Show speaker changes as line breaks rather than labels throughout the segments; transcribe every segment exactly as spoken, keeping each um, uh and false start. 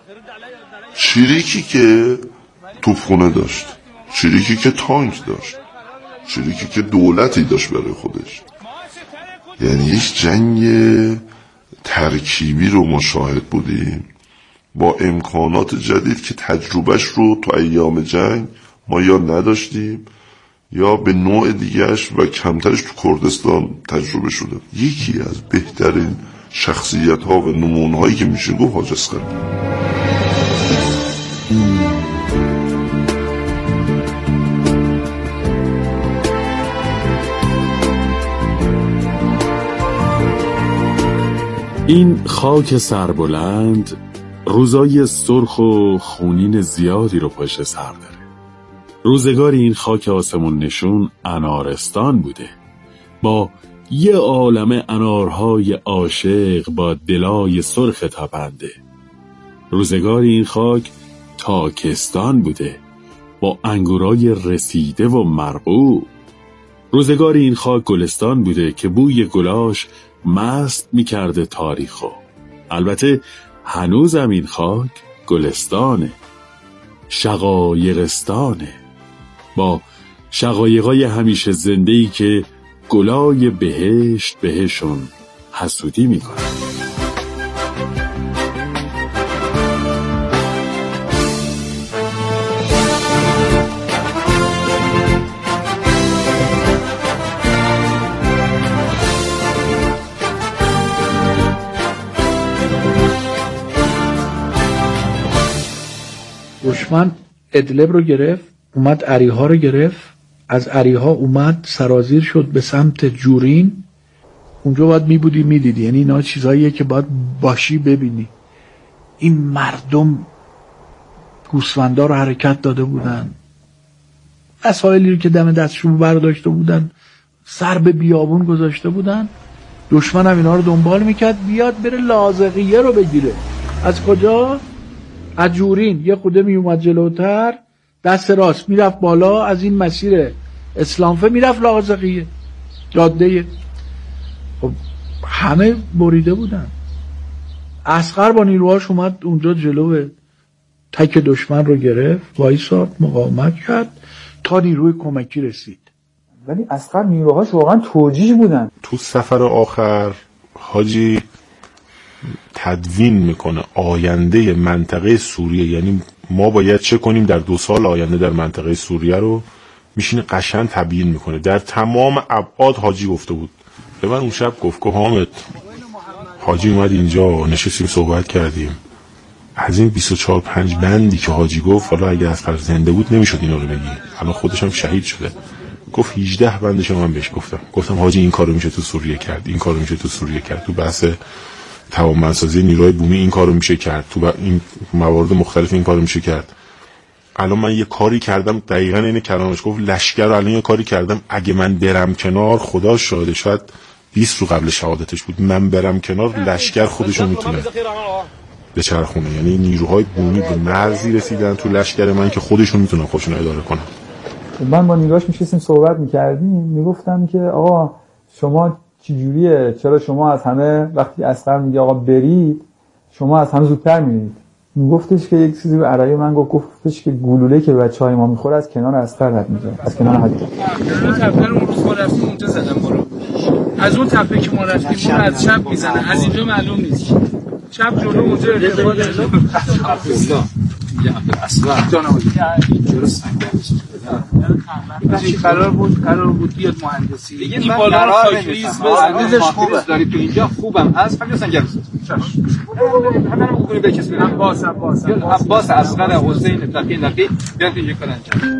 چریکی که توپخونه داشت، چریکی که تانک داشت، چریکی که دولتی داشت برای خودش. یعنی یک جنگ ترکیبی رو ما شاهد بودیم با امکانات جدید که تجربهش رو تو ایام جنگ ما یا نداشتیم یا به نوع دیگهش و کمترش تو کردستان تجربه شده. یکی از بهترین شخصیت ها و نمونه هایی که میشه گفت حاج اصغر.
این خاک سربلند روزای سرخ و خونین زیادی رو پشت سر داره. روزگاری این خاک آسمون نشون انارستان بوده، با یه عالمه انارهای عاشق با دلای سرخ تپنده. روزگاری این خاک تاکستان بوده، با انگورای رسیده و مرغوب. روزگاری این خاک گلستان بوده که بوی گلاش مست می‌کرده تاریخو. البته هنوزم این خاک گلستانه، شقایقستانه، با شقایقای همیشه زنده‌ای که گلای بهشت بهشون حسودی میکنه.
دشمن ادلب رو گرفت، اومد اریها رو گرفت، از اریها اومد سرازیر شد به سمت جورین. اونجا باید میبودی میدیدی، یعنی اینا چیزاییه که باید باشی ببینی. این مردم گوسفندا رو حرکت داده بودن، وسایلی رو که دم دستشون برداشته بودن سر به بیابون گذاشته بودن. دشمن هم اینا رو دنبال میکرد بیاد بره لازقیه رو بگیره. از کجا؟ از جورین. یه خوده میومد جلوتر، دست راست میرفت بالا، از این مسیر اسلامفه میرفت لازقیه جاده. خب همه بریده بودن. اصغر با نیروهاش اومد اونجا جلو تک دشمن رو گرفت، وایساد مقاومت کرد تا نیروی کمکی رسید.
ولی اصغر نیروهاش واقعا توجیه بودن.
تو سفر آخر حاجی تدوین میکنه آینده منطقه سوریه، یعنی ما باید چه کنیم در دو سال آینده در منطقه سوریه رو میشینه قشنگ تبیین میکنه در تمام ابعاد. حاجی گفته بود به من اون شب، گفت که حامد حاجی اومد اینجا نشستیم صحبت کردیم، از این بیست و چهار پنج بندی که حاجی گفت، حالا اگه اصغر زنده بود نمیشد اینا رو بگی، الان خودش هم شهید شده. گفت هجده بندش من بهش گفتم گفتم حاجی این کارو میشه تو سوریه کرد، این کارو میشه تو سوریه کرد، تو بحث توانمندسازی نیروهای بومی این کارو میشه کرد، تو این موارد مختلف این کارو میشه کرد. الان من یه کاری کردم دقیقاً اینه کلامش گفت، لشکر رو الان یه کاری کردم اگه من برم کنار، خدا شاهد، شاید بیست رو قبل شهادتش بود، من برم کنار لشکر خودشو میتونه به چرخونه. یعنی نیروهای بومی به مرزی رسیدن تو لشکر من که خودشون میتونن خودشون اداره کنن.
من با نیروهاش میشستیم صحبت میکردیم، میگفتم که آقا شما چجوریه، چرا شما از همه وقتی اصغر میگه آقا برید شما از همه زودتر میرید؟ میگفتش که یک چیزی به عربی من گفت، گفتش که گلوله که بچهای ما میخوره از کنار اصغر رد میشه، از کنار حاجی.
اون تپه رو اون روز ما رفتیم اونجا زدن برو، از اون تپه که ما رفتیم اون از چپ میزنه، از اینجا معلوم نیست. چپ جلو اونجا ارتفاع داره.
اصلا درست
چی قرار بود قرار بود بیاد مهندسی این بالا رو خاکریز بزنیزش خوبه
داری تو اینجا خوبم از فقط سنگر همه رو بکنی به کسی
عباس عباس
عباس اصغر حسین تقی نقی بیاد اینجا کار انجام.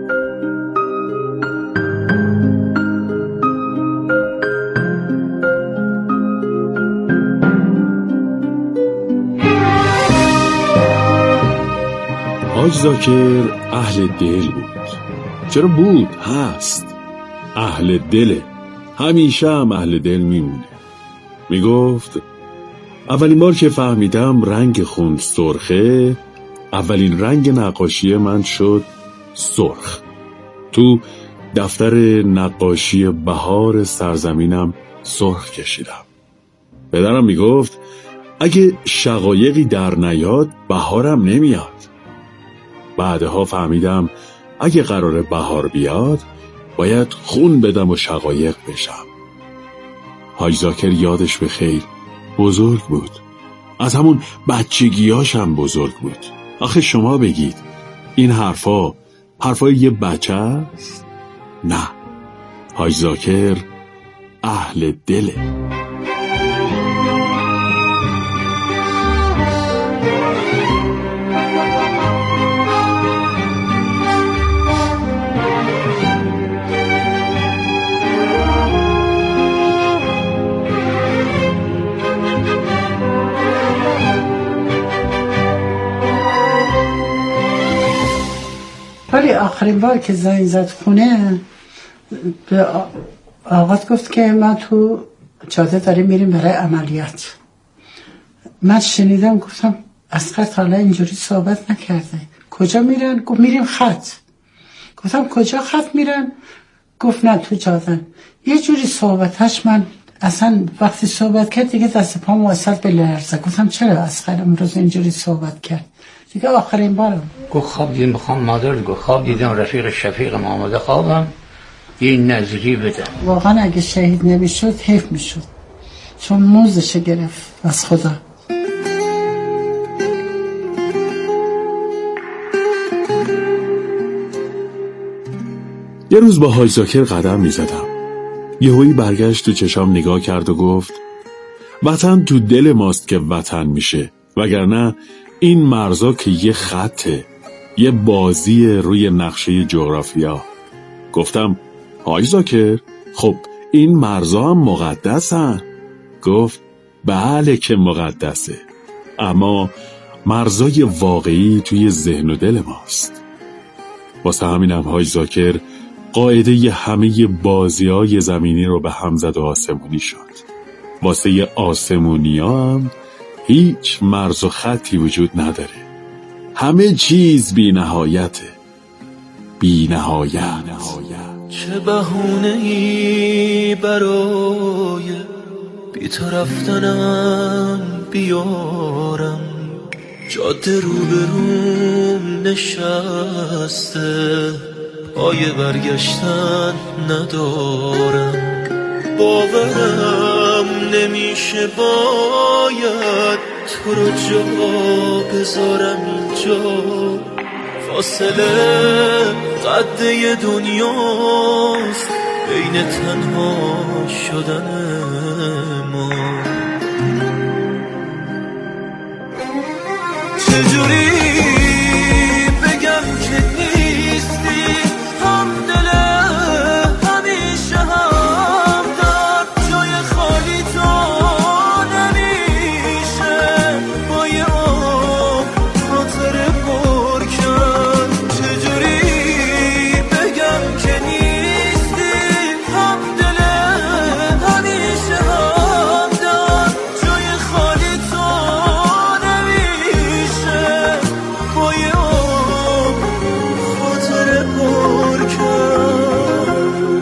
حاج ذاکر اهل دل بود. چرا بود؟ هست. اهل دله. همیشه هم اهل دل میمونه. میگفت اولین بار که فهمیدم رنگ خون سرخه، اولین رنگ نقاشی من شد سرخ. تو دفتر نقاشی بهار سرزمینم سرخ کشیدم. پدرم میگفت اگه شقایقی در نیاد بهارم نمیاد. بعدها فهمیدم اگه قراره بهار بیاد باید خون بدم و شقایق بشم. حاج ذاکر یادش به خیر بزرگ بود. از همون بچگیاشم بزرگ بود. آخه شما بگید این حرفا حرفای یه بچه است؟ نه، حاج ذاکر اهل دله.
ولی آخرین بار که زنگ زد خونه به آقات گفت که من تو جاده داریم میریم برای عملیات. من شنیدم گفتم اصغر تا حالا اینجوری صحبت نکرده. کجا میرن؟ گفت میریم خط. گفتم کجا خط میرن؟ گفت نه تو جاده. یه جوری صحبتش من اصلا وقتی صحبت کرد دیگه دست پام واسط به لرزه. گفتم چرا اصغر امروز اینجوری صحبت کرد؟ دیگه آخرین بارم.
گفت خواب دیدم بخوام مادر گفت خواب دیدم رفیق شفیق آماده خوابم یه نظری بدم.
واقعا اگه شهید نمیشد حیف میشد، چون موزش گرفت از خدا.
یه روز با حاج ذاکر قدم میزدم. یهویی برگشت تو چشام نگاه کرد و گفت وطن تو دل ماست که وطن میشه، وگرنه این مرزا که یه خطه، یه بازی روی نقشه جغرافیا. گفتم حاج ذاکر خب این مرزا هم مقدسن؟ گفت بله که مقدسه، اما مرزای واقعی توی ذهن و دل ماست. واسه همینم حاج ذاکر قاعده همه بازی‌های زمینی رو به هم زد و آسمونی شد. واسه آسمونی هم هیچ مرز و خطی وجود نداره، همه چیز بی نهایته، بی نهایت.
چه بهونه‌ای برای بی تو رفتنم بیارم، جاده روبروم نشسته پای برگشتن ندارم، باورم نمیشه باید تو رو جا بذارم اینجا، فاصله قده دنیاست بین تنها شدن ما. چجوری بگم که نیستی همدل همیشه هم در جای خالی تو نمیشه با یه آب خاطره پر کرد. چجوری بگم که نیستی همدل همیشه هم در جای خالی تو نمیشه با یه آب خاطره پر کرد.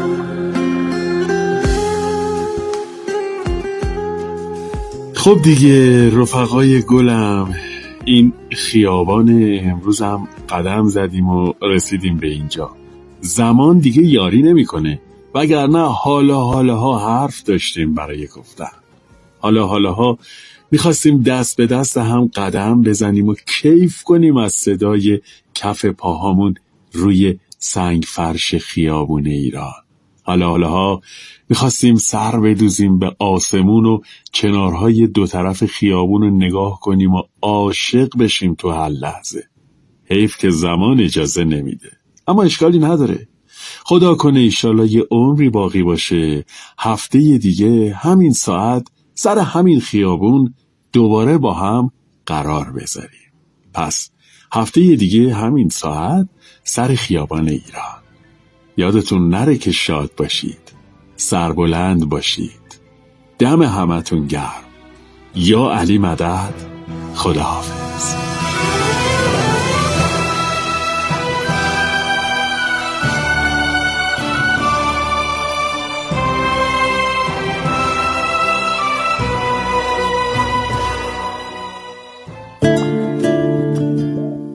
خب دیگه رفقای گلم، این خیابان امروزم قدم زدیم و رسیدیم به اینجا. زمان دیگه یاری نمیکنه، وگرنه حالا حالاها حرف داشتیم برای گفتن. حالا حالاها میخواستیم دست به دست هم قدم بزنیم و کیف کنیم از صدای کف پاهامون روی سنگ فرش خیابون ایران. حالا حالاها میخواستیم سر بدوزیم به آسمون و کنارهای دو طرف خیابون رو نگاه کنیم و عاشق بشیم تو هر لحظه. حیف که زمان اجازه نمیده، اما اشکالی نداره. خدا کنه ایشالا یه عمری باقی باشه، هفته دیگه همین ساعت سر همین خیابون دوباره با هم قرار بذاریم. پس هفته دیگه همین ساعت سر خیابان ایران. یادتون نره که شاد باشید، سربلند باشید. دم همتون گرم. یا علی مدد. خداحافظ.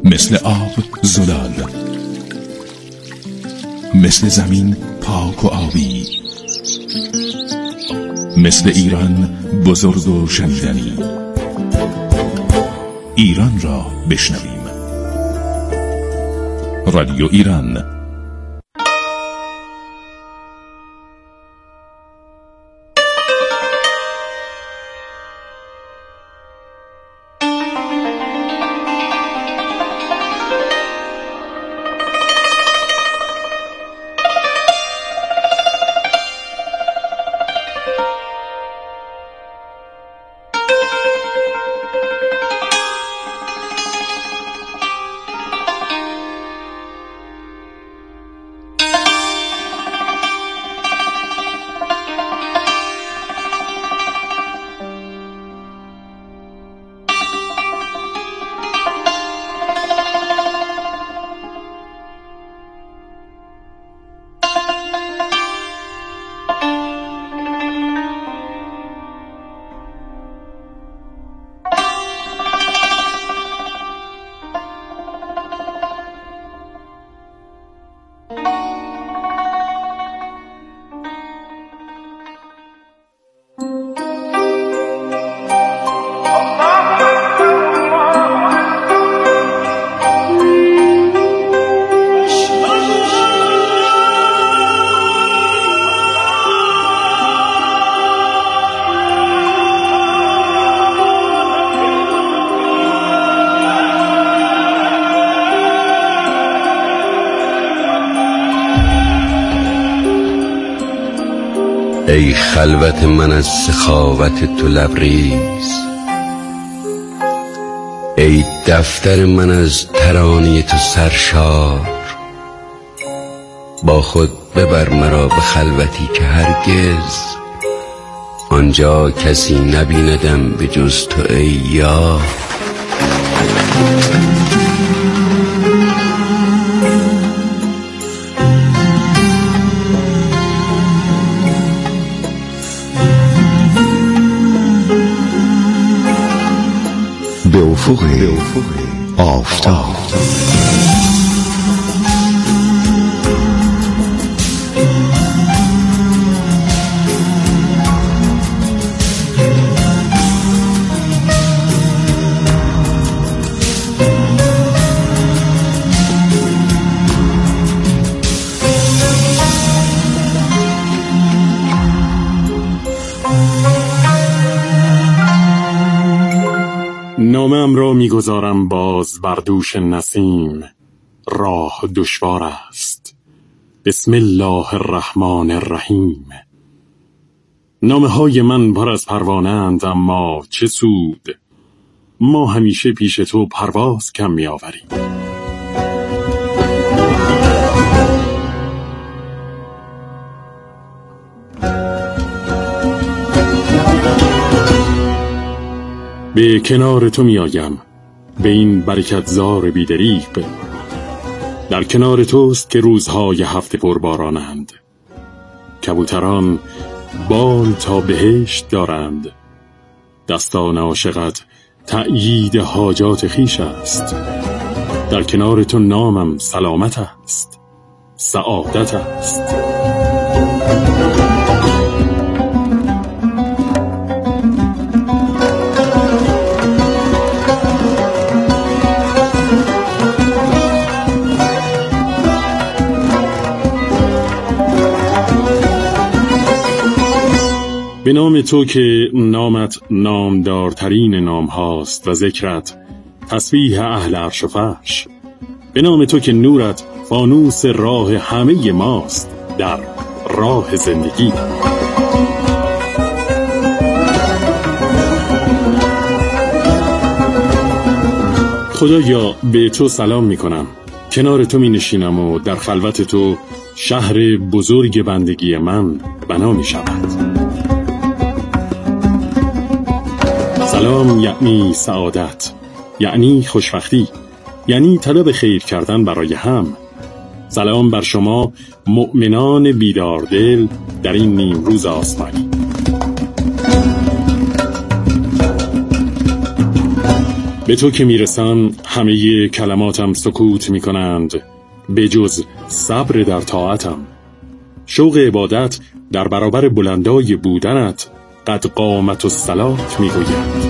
مثل آب زلال، مثل زمین پاک و آبی، مثل ایران بزرگ و شنیدنی. ایران را بشنویم. رادیو ایران.
ای خلوت من از سخاوت تو لبریز، ای دفتر من از ترانه تو سرشار. با خود ببر مرا به خلوتی که هرگز آنجا کسی نبیندم به جز تو ای یار.
به افق آفتاب.
نامه‌ام را می‌گذارم باز بر دوش نسیم، راه دشوار است. بسم الله الرحمن الرحیم. نامه‌های من پر از پروانه‌اند، اما چه سود، ما همیشه پیش تو پرواز کم می‌آوریم. به کنار تو می آیم، به این برکت زار بیدریق. در کنار توست که روزهای هفته پربارانند. کبوتران بال تا بهشت دارند. دستان عاشقت تأیید حاجات خیش است. در کنار تو نامم سلامت است، سعادت است. به نام تو که نامت نامدارترین نام هاست و ذکرت تسبیح اهل عرش و فرش. به نام تو که نورت فانوس راه همه ماست در راه زندگی. خدایا به تو سلام می کنم، کنار تو می نشینم و در خلوت تو شهر بزرگ بندگی من بنا می شود. سلام یعنی سعادت، یعنی خوشبختی، یعنی طلب خیر کردن برای هم. سلام بر شما مؤمنان بیداردل در این نیم روز آسمانی. به تو که میرسم همه کلماتم سکوت میکنند، به جز صبر در طاعتم. شوق عبادت در برابر بلندای بودنت قد قامت و صلات میگوید.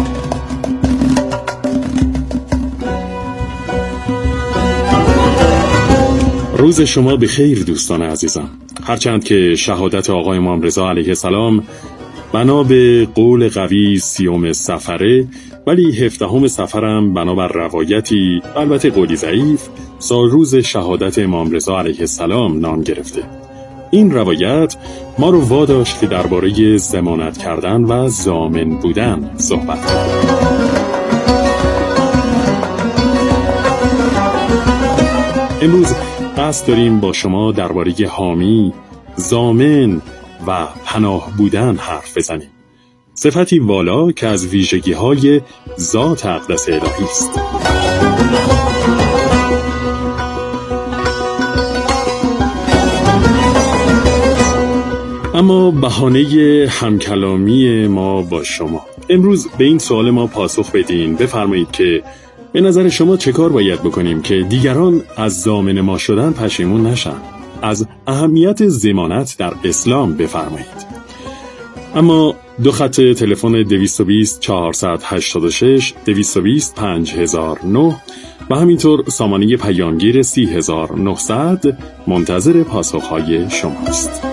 روز شما به خیر دوستان عزیزم. هرچند که شهادت آقای امام رضا علیه السلام بنا به قول قوی سیوم سفره، ولی هفدهم سفرم بنابر روایتی البته قولی ضعیف سال روز شهادت امام رضا علیه السلام نام گرفته. این روایت ما رو واداشت که درباره ضمانت کردن و ضامن بودن صحبت کنیم. امروز قصد داریم با شما درباره حامی، ضامن و پناه بودن حرف بزنیم. صفتی والا که از ویژگی‌های ذات اقدس الهی است. اما بهانه همکلامی ما با شما امروز به این سوال ما پاسخ بدین. بفرمایید که به نظر شما چه کار باید بکنیم که دیگران از ضامن ما شدن پشیمون نشن؟ از اهمیت ضمانت در اسلام بفرمایید. اما دو خط تلفن دویست و بیست چهارصد و هشتاد و شش دویست و بیست پنج هزار و نه و همینطور سامانه پیامگیر سی هزار و نهصد منتظر پاسخهای شماست.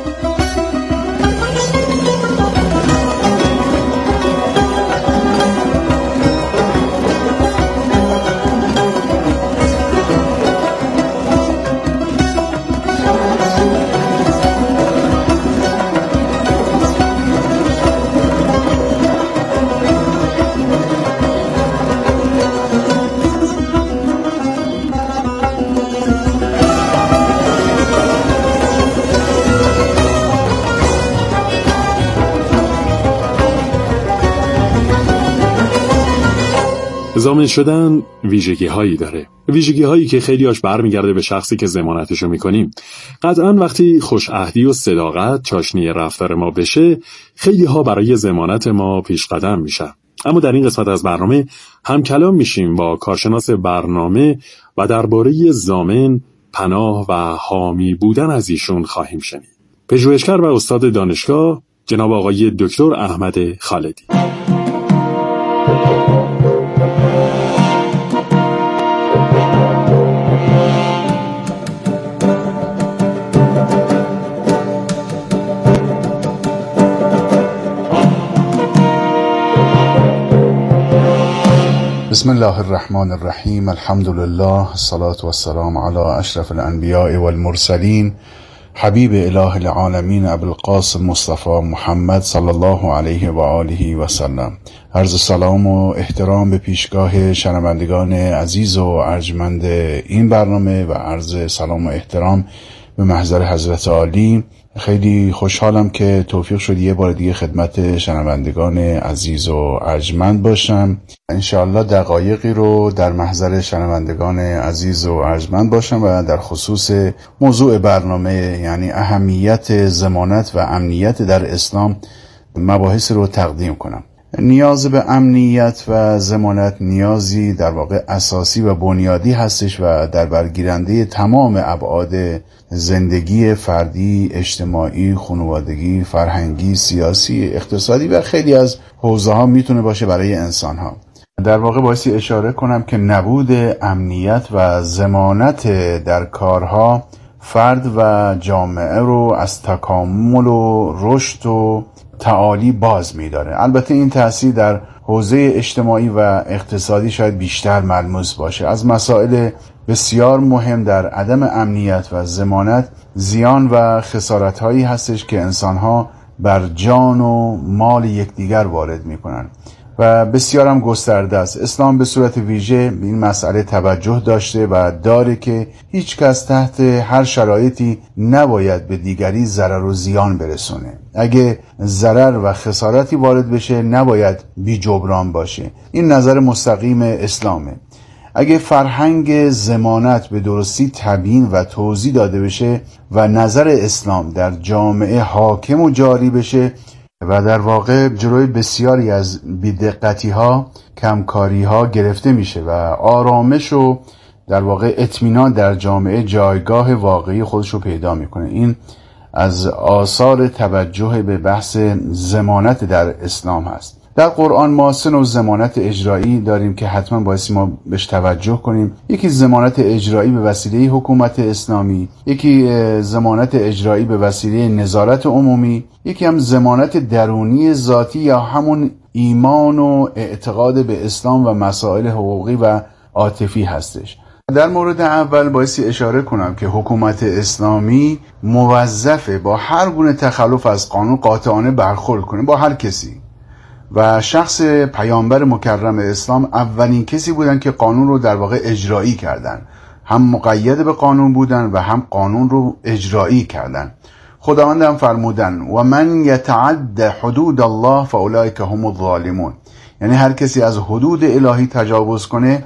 ضامن شدن ویژگی هایی داره، ویژگی هایی که خیلی هاش برمیگرده به شخصی که ضمانتشو میکنیم. قطعاً وقتی خوشعهدی و صداقت چاشنی رفتار ما بشه، خیلی ها برای ضمانت ما پیش قدم میشن. اما در این قسمت از برنامه هم کلام میشیم با کارشناس برنامه و درباره ضامن، پناه و حامی بودن از ایشون خواهیم شنید. پژوهشگر و استاد دانشگاه جناب آقای دکتر احمد خالدی.
بسم الله الرحمن الرحیم. الحمد لله، الصلاة والسلام علی اشرف الانبیاء والمرسلین، حبیب اله العالمین ابوالقاسم مصطفی محمد صلی الله علیه و آله و سلم. عرض سلام و احترام به پیشگاه شنوندگان عزیز و ارجمند این برنامه و عرض سلام و احترام به محضر حضرت عالی. خیلی خوشحالم که توفیق شد یه بار دیگه خدمت شنوندگان عزیز و ارجمند باشم. انشاءالله دقایقی رو در محضر شنوندگان عزیز و ارجمند باشم و در خصوص موضوع برنامه، یعنی اهمیت ضمانت و امنیت در اسلام، مباحث رو تقدیم کنم. نیاز به امنیت و ضمانت نیازی در واقع اساسی و بنیادی هستش و در برگیرنده تمام ابعاد زندگی فردی، اجتماعی، خانوادگی، فرهنگی، سیاسی، اقتصادی و خیلی از حوزه ها میتونه باشه برای انسان ها. در واقع بایستی اشاره کنم که نبود امنیت و ضمانت در کارها فرد و جامعه رو از تکامل و رشد و تعالی باز می‌داره. البته این تأثیر در حوزه اجتماعی و اقتصادی شاید بیشتر ملموس باشه. از مسائل بسیار مهم در عدم امنیت و ضمانت زیان و خسارت‌هایی هستش که انسان‌ها بر جان و مال یکدیگر وارد می‌کنند و بسیار هم گسترده است. اسلام به صورت ویژه به این مسئله توجه داشته و داره که هیچ کس تحت هر شرایطی نباید به دیگری ضرر و زیان برسونه. اگه ضرر و خسارتی وارد بشه نباید بی جبران باشه. این نظر مستقیم اسلامه. اگه فرهنگ ضمانت به درستی تبیین و توضیح داده بشه و نظر اسلام در جامعه حاکم و جاری بشه، و در واقع جلوی بسیاری از بی‌دقتی ها، کمکاری ها گرفته میشه و آرامش و در واقع اطمینان در جامعه جایگاه واقعی خودش رو پیدا میکنه. این از آثار توجه به بحث ضمانت در اسلام هست. در قرآن ما سه نوع ضمانت اجرایی داریم که حتما باعث ما بهش توجه کنیم. یکی ضمانت اجرایی به وسیله حکومت اسلامی، یکی ضمانت اجرایی به وسیله نظارت عمومی، یکی هم ضمانت درونی ذاتی یا همون ایمان و اعتقاد به اسلام و مسائل حقوقی و عاطفی هستش. در مورد اول بایستی اشاره کنم که حکومت اسلامی موظفه با هر گونه تخلف از قانون قاطعانه برخورد کنه با هر کسی و شخص پیامبر مکرم اسلام اولین کسی بودن که قانون رو در واقع اجرایی کردن، هم مقید به قانون بودن و هم قانون رو اجرایی کردن. خداوند هم فرمودن و من یتعد حدود الله فاولئک هم الظالمون، یعنی هر کسی از حدود الهی تجاوز کنه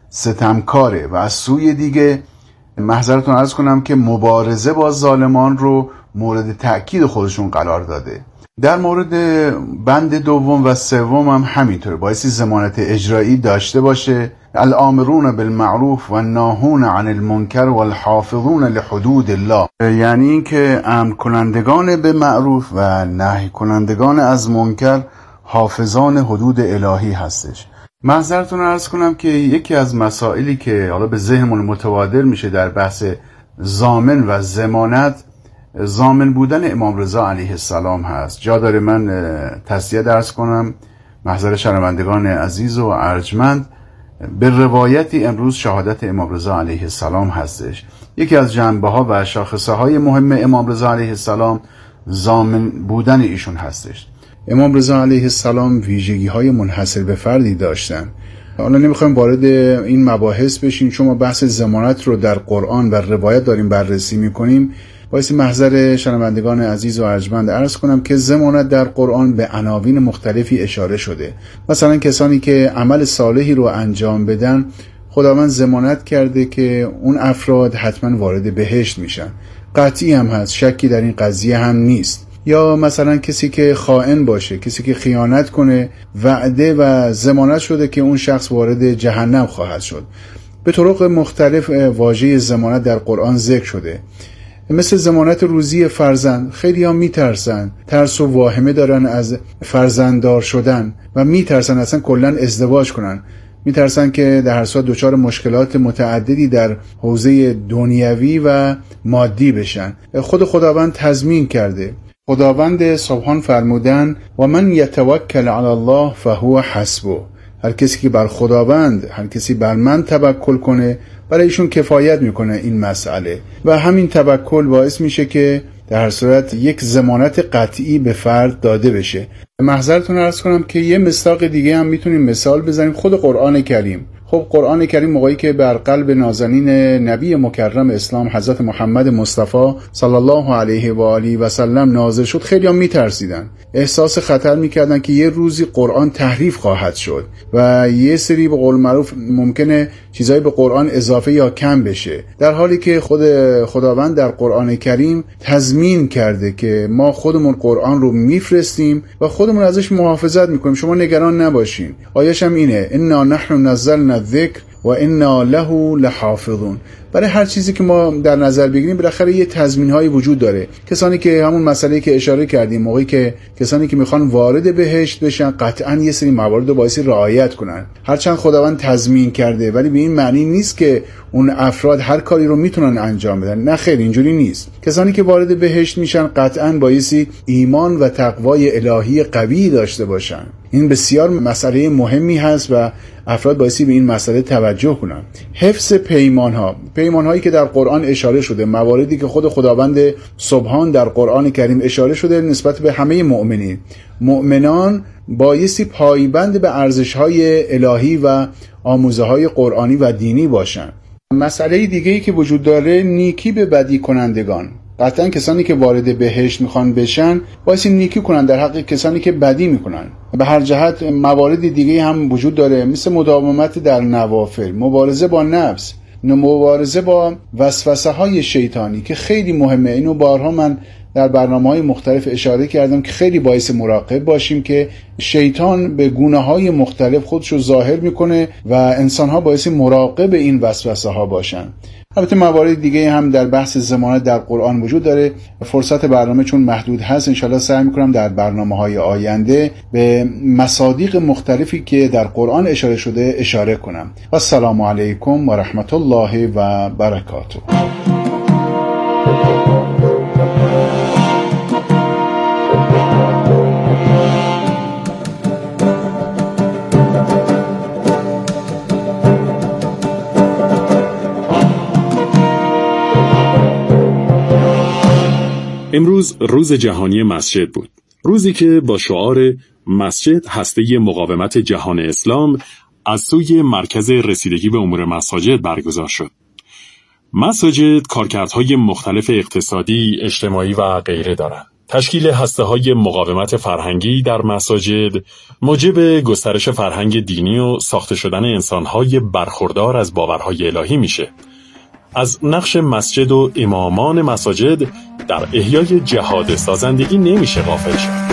ستمکاره و از سوی دیگه محضرتون عرض کنم که مبارزه با ظالمان رو مورد تأکید خودشون قرار داده. در مورد بند دوم و سوم هم همینطوره، بایستی ضمانت اجرایی داشته باشه. الامرون بالمعروف و الناهون عن المنکر و الحافظون لحدود الله، یعنی این که امر کنندگان به معروف و نهی کنندگان از منکر حافظان حدود الهی هستش. معذرتون عرض کنم که یکی از مسائلی که حالا به ذهنمون متبادر میشه در بحث ضامن و ضمانت، ضامن بودن امام رضا علیه السلام هست. جا داره من تصدیه درس کنم محضر شنوندگان عزیز و ارجمند، به روایتی امروز شهادت امام رضا علیه السلام هستش. یکی از جنبه ها و شاخصه های مهم امام رضا علیه السلام ضامن بودن ایشون هستش. امام رضا علیه السلام ویژگی های منحصر به فردی داشتن. حالا نمیخوایم وارد این مباحث بشیم، چون ما بحث ضمانت رو در قرآن و روایت داریم بررسی میکنیم. باعث محضر شنوندگان عزیز و ارجمند عرض کنم که ضمانت در قرآن به عناوین مختلفی اشاره شده. مثلا کسانی که عمل صالحی رو انجام بدن، خداوند ضمانت کرده که اون افراد حتما وارد بهشت میشن. قطعی هم هست، شکی در این قضیه هم نیست. یا مثلا کسی که خائن باشه، کسی که خیانت کنه، وعده و ضمانت شده که اون شخص وارد جهنم خواهد شد. به طرق مختلف واژه ضمانت در قرآن ذکر شده. مثل ضمانت روزی فرزند، خیلی ها میترسن، ترس و واهمه دارن از فرزنددار شدن و میترسن اصلا کلن ازدواج کنن، میترسن که در هر صورت دچار مشکلات متعددی در حوزه دنیوی و مادی بشن. خود خداوند تضمین کرده. خداوند سبحان فرمودن و من یتوکل علی الله فهو حسبه، هر کسی که بر خداوند، هر کسی بر من توکل کنه، برای ایشون کفایت میکنه این مسئله. و همین توکل باعث میشه که در هر صورت یک ضمانت قطعی به فرد داده بشه. محضرتون عرض کنم که یه مصداق دیگه هم میتونیم مثال بزنیم، خود قرآن کریم. خب قرآن کریم موقعی که بر قلب نازنین نبی مکرم اسلام حضرت محمد مصطفی صلی الله علیه و آله و سلم نازل شد، خیلی هم میترسیدن، احساس خطر میکردن که یه روزی قرآن تحریف خواهد شد و یه سری به قول معروف ممکنه چیزایی به قرآن اضافه یا کم بشه، در حالی که خود خداوند در قرآن کریم تضمین کرده که ما خودمون قرآن رو میفرستیم و خودمون ازش محافظت میکنیم، شما نگران نباشین. آیش هم اینه انا نحن نزلنا الذکر و انا له لحافظون. برای هر چیزی که ما در نظر بگیریم بالاخره یه تضمین‌هایی وجود داره. کسانی که همون مسئله که اشاره کردیم، موقعی که کسانی که میخوان وارد بهشت بشن قطعاً یه سری موارد رو باعث رعایت کنن، هرچند خداوند تضمین کرده، ولی به این معنی نیست که اون افراد هر کاری رو میتونن انجام بدن. نه خیر، اینجوری نیست. کسانی که وارد بهشت میشن قطعاً بایستی ایمان و تقوای الهی قوی داشته باشن. این بسیار مسئله مهمی هست و افراد بایستی به این مسئله توجه کنن. حفظ پیمان ها، پیمان هایی که در قرآن اشاره شده، مواردی که خود خداوند سبحان در قرآن کریم اشاره شده نسبت به همه مؤمنین. مؤمنان بایستی پایبند به ارزش های الهی و آموزه های قرآنی و دینی باشن. مسئله دیگه‌ای که وجود داره نیکی به بدی کنندگان. قطعا کسانی که وارد بهشت میخوان بشن باید نیکی کنن در حق کسانی که بدی میکنن. به هر جهت موارد دیگه هم وجود داره، مثل مداومت در نوافل، مبارزه با نفس، مبارزه با وسوسه های شیطانی که خیلی مهمه. اینو بارها من در برنامه‌های مختلف اشاره کردم که خیلی باعث مراقب باشیم که شیطان به گونه‌های مختلف خودشو ظاهر میکنه و انسان‌ها باعث مراقب این وسوسه ها باشن. البته موارد دیگه هم در بحث ضمانت در قرآن وجود داره. فرصت برنامه چون محدود هست انشالله سعی میکنم در برنامه‌های آینده به مصادیق مختلفی که در قرآن اشاره شده اشاره کنم. و السلام علیکم و رحمت الله و برکاته.
امروز روز جهانی مسجد بود. روزی که با شعار مسجد هسته مقاومت جهان اسلام از سوی مرکز رسیدگی به امور مساجد برگزار شد. مساجد کارکردهای مختلف اقتصادی، اجتماعی و غیره دارند. تشکیل هسته‌های مقاومت فرهنگی در مساجد موجب گسترش فرهنگ دینی و ساخته شدن انسان‌های برخوردار از باورهای الهی میشه. از نقش مسجد و امامان مساجد در احیای جهاد سازندگی نمیشه غافل شد.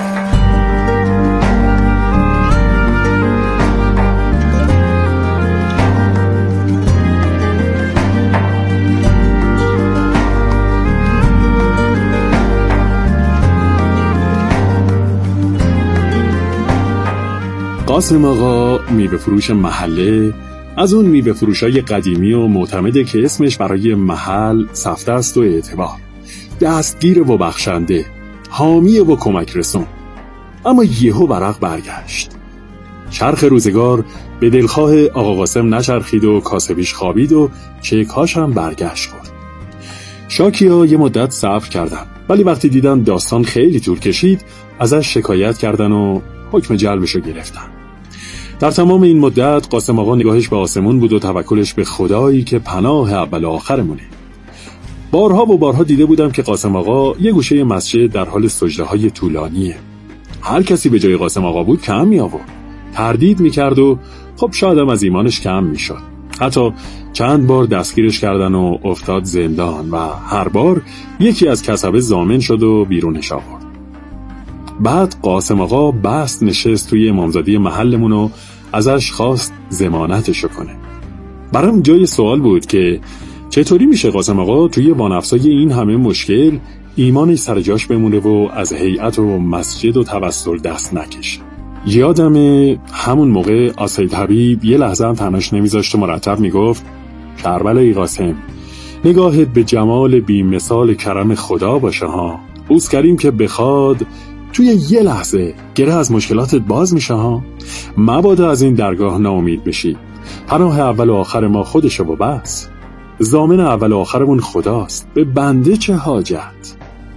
قاسم آقا میوه فروش محله از اون میوه فروشای قدیمی و معتمده که اسمش برای محل سفته است و اعتبار، دستگیر و بخشنده، حامی و کمک رسون. اما یهو ورق برگشت. چرخ روزگار به دلخواه آقا قاسم نچرخید و کاسبیش خوابید و چک‌هاش هم برگشت خورد. شاکی‌ها یه مدت صبر کردن، ولی وقتی دیدن داستان خیلی طول کشید ازش شکایت کردن و حکم جلبشو گرفتن. در تمام این مدت قاسم آقا نگاهش به آسمون بود و توکلش به خدایی که پناه اول و آخرمونه. بارها و بارها دیده بودم که قاسم آقا یه گوشه مسجد در حال سجده‌های طولانیه. هر کسی به جای قاسم آقا بود کم می آورد، تردید می کرد و خب شاید هم از ایمانش کم می شد. حتی چند بار دستگیرش کردن و افتاد زندان و هر بار یکی از کسبه ضامن شد و بیرونش آورد. بعد قاسم آقا بست نشست توی امامزادی محلمون و ازش خواست ضمانتشو کنه. برام جای سوال بود که چطوری میشه قاسم آقا توی وانفسای این همه مشکل ایمانش سر جاش بمونه و از هیئت و مسجد و توسل دست نکشه. یادم همون موقع آسید حبیب یه لحظه هم تناش نمیذاشت و مرتب میگفت کربلای قاسم، نگاهت به جمال بی‌مثال کرم خدا باشه ها. اوست کریم که بخواد توی یه لحظه گره از مشکلاتت باز میشه ها. مبادا از این درگاه ناامید بشی. پناه اول و آخر ما خودشه و بس. ضامن اول و آخرمون خداست، به بنده چه حاجت.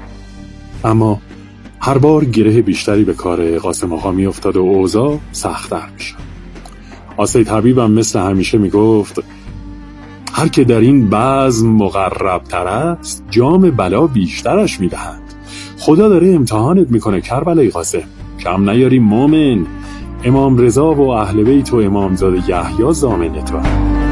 اما هر بار گره بیشتری به کار قاسم آقا می افتاد و اوضاع سخت‌تر میشد. آسید حبیبم مثل همیشه میگفت هر که در این بزم مقرب تر است جام بلا بیشترش میدهند. خدا داره امتحانت میکنه کربلای قاسم، کم نیاری مومن. امام رضا و اهل بیت و امامزاده یحیی ضامن تو.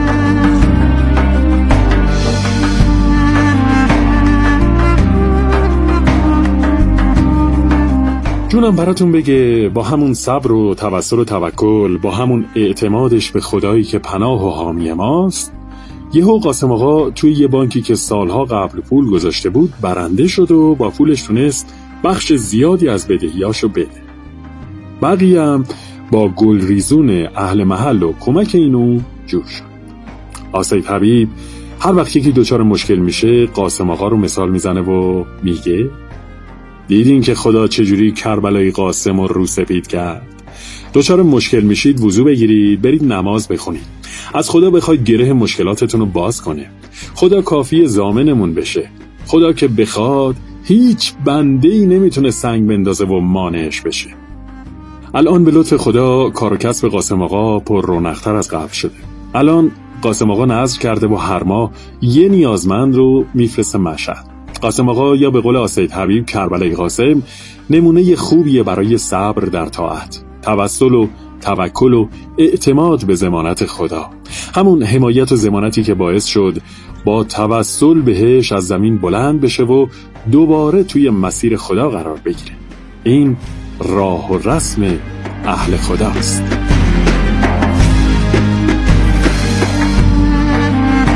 جونم براتون بگه با همون صبر و توسل و توکل، با همون اعتمادش به خدایی که پناه و حامی ماست، یهو قاسم آقا توی یه بانکی که سالها قبل پول گذاشته بود برنده شد و با پولش تونست بخش زیادی از بدهیاشو بده. بقیه هم با گل ریزون اهل محل و کمک اینو جور شد. آسید حبیب هر وقت یکی دوچار مشکل میشه قاسم آقا رو مثال میزنه و میگه دیدین که خدا چجوری کربلای قاسم رو رو سپید کرد. دوچار مشکل میشید وضو بگیرید، برید نماز بخونید، از خدا بخواید گره مشکلاتتون رو باز کنه. خدا کافی ضامنمون بشه. خدا که بخواد هیچ بنده‌ای نمیتونه سنگ بندازه و مانعش بشه. الان به لطف خدا کار و کسب قاسم آقا پر رونق‌تر از قبل شده. الان قاسم آقا نذر کرده و هر ماه یه نیازمند رو میفرسته مشهد. قاسم آقا یا به قول آسید حبیب کربلای قاسم نمونه خوبیه برای صبر در طاعت، توسل و توکل و اعتماد به ضمانت خدا، همون حمایت و ضمانتی که باعث شد با توسل بهش از زمین بلند بشه و دوباره توی مسیر خدا قرار بگیره. این راه و رسم اهل خداست.